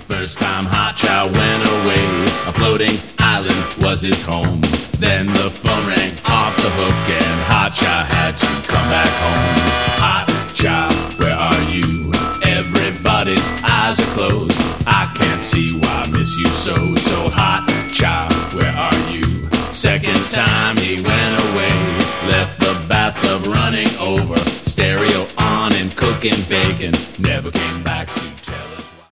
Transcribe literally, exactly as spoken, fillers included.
First time Hot Cha went away, a floating island was his home. Then the phone rang off the hook and Hot Cha had to come back home. Hot Cha, where are you? Everybody's eyes are closed. I can't see why I miss you so. So Hot Cha, where are you? Second time he went away, left the bathtub running over, stereo on and cooking bacon, never came back to